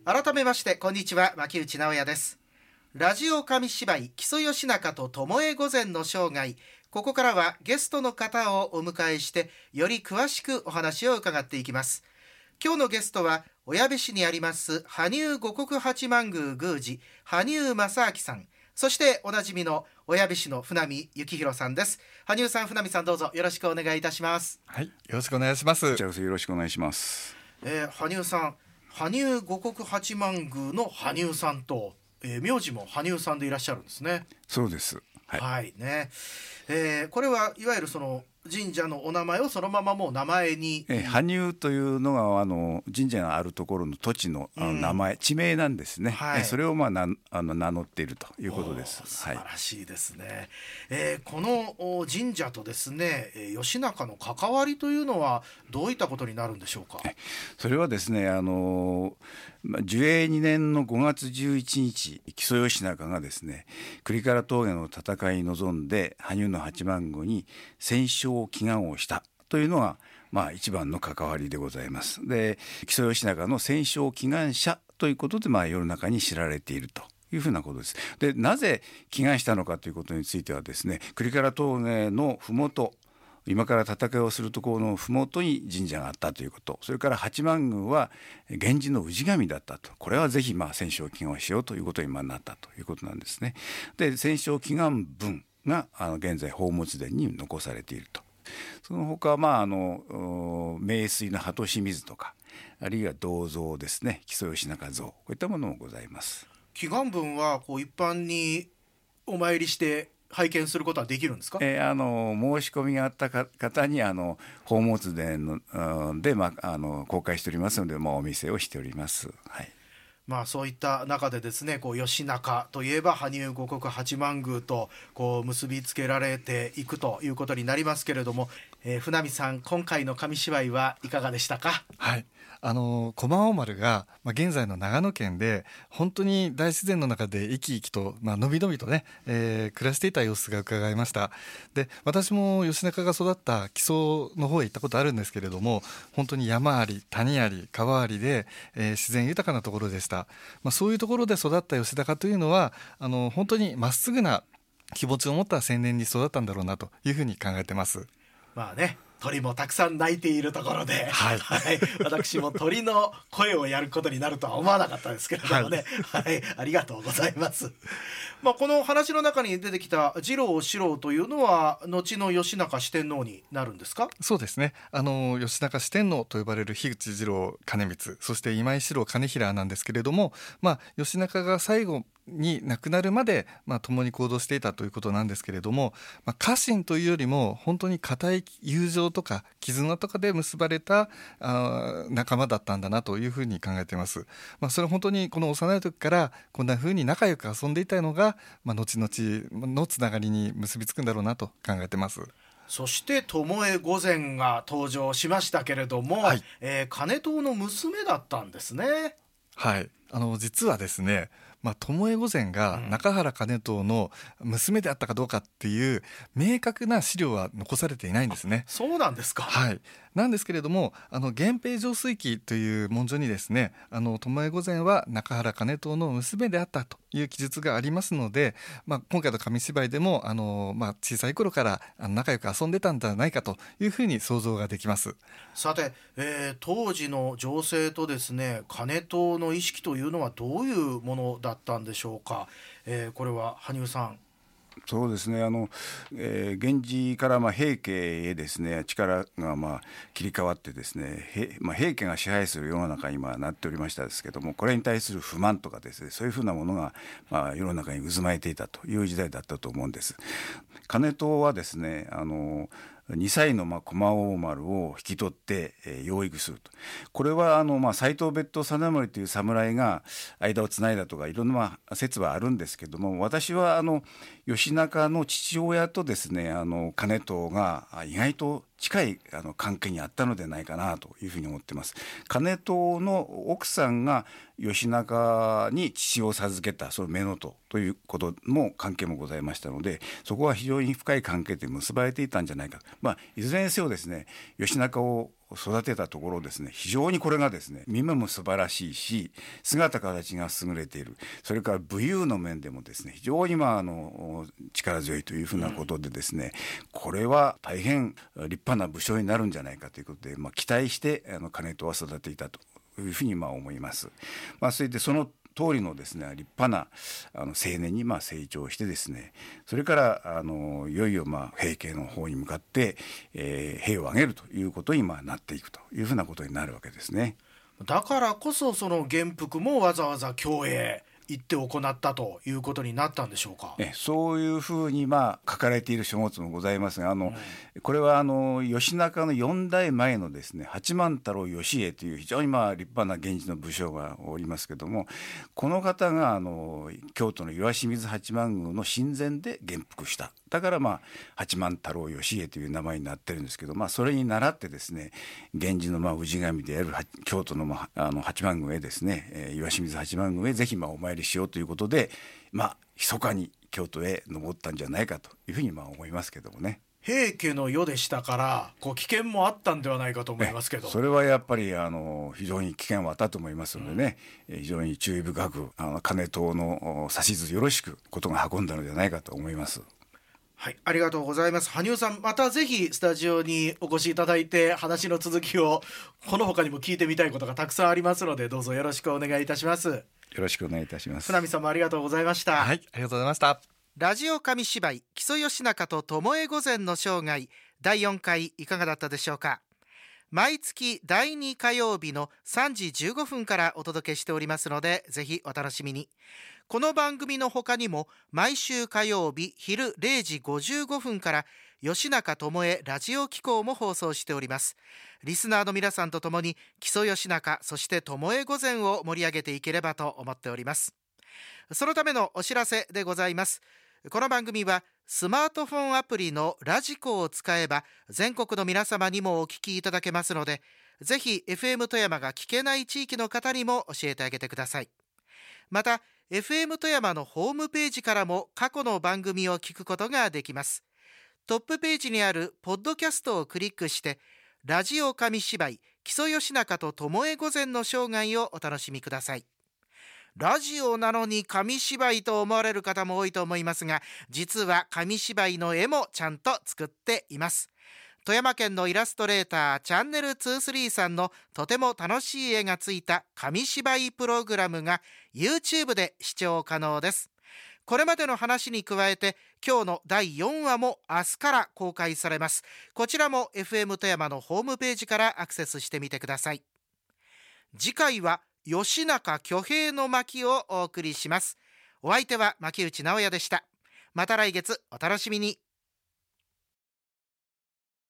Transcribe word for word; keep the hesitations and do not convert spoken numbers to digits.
改めましてこんにちは、牧内直也です。ラジオ紙芝居木曽義仲と巴御前の生涯、ここからはゲストの方をお迎えしてより詳しくお話を伺っていきます。今日のゲストは小矢部市にあります羽生五穀八幡宮宮司羽生正明さん、そしておなじみの小矢部市の船見幸宏さんです。羽生さん、船見さん、どうぞよろしくお願いいたします。 はい、よろしくお願いします。 こちらこそよろしくお願いします。 えー、羽生さん、羽生五穀八幡宮の羽生さんと、えー、名字も羽生さんでいらっしゃるんですね。 そうです。 はい、はいねえー、これはいわゆるその神社のお名前をそのままもう名前に、 え羽生というのがあの神社があるところの土地の、あの名前、うん、地名なんですね、はい、えそれを、まあ、なあの名乗っているということです。 素晴らしいですね、はい。えー、この神社とですね義仲の関わりというのはどういったことになるんでしょうか。 それはですね、あの寿永にねんのごがつじゅういちにち、木曽義仲がですね倶利伽羅峠の戦いに臨んで羽生の八幡宮に戦勝祈願をしたというのが、まあ、一番の関わりでございます。で、木曽義仲の戦勝祈願者ということで、まあ、世の中に知られているというふうなことです。で、なぜ祈願したのかということについてはですね、倶利伽羅峠のふもと、今から戦いをするところのふもとに神社があったということ、それから八幡宮は源氏の氏神だったと、これはぜひまあ戦勝祈願をしようということになったということなんですね。で、戦勝祈願文があの現在宝物殿に残されていると。その他は、まあ、あの名水の鳩清水とか、あるいは銅像ですね、木曽義仲像、こういったものもございます。 祈願文はこう一般にお参りして拝見することはできるんですか。 えー、あの申し込みがあった方にあの宝物殿ので、まあ、あの公開しておりますので、まあ、お見せをしております。はい。 まあ、そういった中でですね、こう義仲といえば羽生五穀八幡宮とこう結びつけられていくということになりますけれども、えー、船見さん、今回の紙芝居はいかがでしたか。 はい、あの駒王丸が、まあ、現在の長野県で本当に大自然の中で生き生きと、まあのびのびとね、えー、暮らしていた様子が伺えました。で、私も義仲が育った木曽の方へ行ったことあるんですけれども、本当に山あり谷あり川ありで、えー、自然豊かなところでした。まあ、そういうところで育った義仲というのはあの本当にまっすぐな気持ちを持った青年に育ったんだろうなというふうに考えてます。 まあね、鳥もたくさん鳴いているところで、 はいはい、私も鳥の声をやることになるとは思わなかったですけれどもね、はいはい、ありがとうございます。まあ、この話の中に出てきた次郎四郎というのは後の義仲四天王になるんですか。 そうですね、あの義仲四天王と呼ばれる樋口次郎兼光、そして今井四郎兼平なんですけれども、まあ、義仲が最後に亡くなるまで、まあ、共に行動していたということなんですけれども、まあ、家臣というよりも本当に固い友情とか絆とかで結ばれたあ仲間だったんだなというふうに考えています。まあ、それは本当にこの幼い時からこんなふうに仲良く遊んでいたのが、まあ、後々のつながりに結びつくんだろうなと考えてます。 そして巴御前が登場しましたけれども、はい、えー、金藤の娘だったんですね。 はい、あの実はですね、まあ、巴御前が中原兼遠の娘であったかどうかっていう明確な資料は残されていないんですね。 そうなんですか。 はい、なんですけれども、あの源平上水記という文書にですね、あの巴御前は中原兼遠の娘であったという記述がありますので、まあ、今回の紙芝居でもあの、まあ、小さい頃からあの仲良く遊んでたんじゃないかというふうに想像ができます。 さて、えー、当時の情勢とですね、兼遠の意識というのはどういうものだったんでしょうか。えー、これは羽生さん。 そうですね、あの、えー、源氏からまあ平家へですね力がまあ切り替わってですね、へ、まあ、平家が支配する世の中に今なっておりましたですけども、これに対する不満とかですね、そういうふうなものがまあ世の中に渦巻いていたという時代だったと思うんです。兼遠はですね、あのにさいのまあ駒王丸を引き取って、えー、養育すると。これはあのまあ斎藤別当実盛という侍が間をつないだとかいろんなまあ説はあるんですけども、私はあの義仲の父親とですね、あの兼遠が意外と近いあの関係にあったのではないかなというふうに思っています。兼遠の奥さんが義仲に父を授けたその乳母ということも関係もございましたので、そこは非常に深い関係で結ばれていたんじゃないかと。まあ、いずれにせよですね、義仲を育てたところですね、非常にこれがですね見目も素晴らしいし、姿形が優れている、それから武勇の面でもですね非常にまああの力強いというふうなことでですね、これは大変立派な武将になるんじゃないかということで、まあ、期待してあの兼遠は育てていたというふうにまあ思います。まあ、それでその通りのですね立派なあの青年にまあ成長してですね、それからあのいよいよまあ平家の方に向かって、えー、兵を挙げるということにまあなっていくというふうなことになるわけですね。 だからこそその元服もわざわざ京へ行って行ったということになったんでしょうか。 えそういうふうにまあ書かれている書物もございますが、あの、うん、これはあの義仲のよん代前のですね八幡太郎義家という非常にまあ立派な源氏の武将がおりますけども、この方があの京都の石清水八幡宮の神前で元服した。だからまあ八幡太郎義家という名前になってるんですけど、まあ、それに倣ってですね源氏のまあ氏神である京都のまああの八幡宮へですね、えー、石清水八幡宮へぜひまあお参りしようということで、まあ密かに京都へ登ったんじゃないかというふうにまあ思いますけどもね。 平家の世でしたからこう危険もあったんではないかと思いますけど、 それはやっぱりあの非常に危険はあったと思いますのでね、うん、非常に注意深くあの兼遠の指図よろしくことが運んだのではないかと思います。 はい、ありがとうございます。羽生さん、またぜひスタジオにお越しいただいて話の続きをこの他にも聞いてみたいことがたくさんありますので、どうぞよろしくお願いいたします。よろしくお願いいたします。 船見さんもありがとうございました。 はい、ありがとうございました。 ラジオ紙芝居木曽義仲と巴御前の生涯だいよんかいいかがだったでしょうか。毎月だいに火曜日のさんじじゅうごふんからお届けしておりますので、ぜひお楽しみに。この番組の他にも毎週火曜日昼れいじごじゅうごふんから義仲巴ラジオ機構も放送しております。リスナーの皆さんと共に木曽義仲そして巴御前を盛り上げていければと思っております。そのためのお知らせでございます。この番組はスマートフォンアプリのラジコを使えば全国の皆様にもお聞きいただけますので、ぜひ エフエム 富山が聞けない地域の方にも教えてあげてください。また エフエム 富山のホームページからも過去の番組を聞くことができます。トップページにあるポッドキャストをクリックしてラジオ紙芝居木曽義仲と巴御前の生涯をお楽しみください。ラジオなのに紙芝居と思われる方も多いと思いますが、実は紙芝居の絵もちゃんと作っています。富山県のイラストレーターチャンネルにじゅうさんさんのとても楽しい絵がついた紙芝居プログラムが YouTube で視聴可能です。これまでの話に加えて今日のだいよんわも明日から公開されます。こちらも エフエム 富山のホームページからアクセスしてみてください。次回は義仲挙兵の巻をお送りします。お相手は牧内直哉でした。また来月お楽しみに。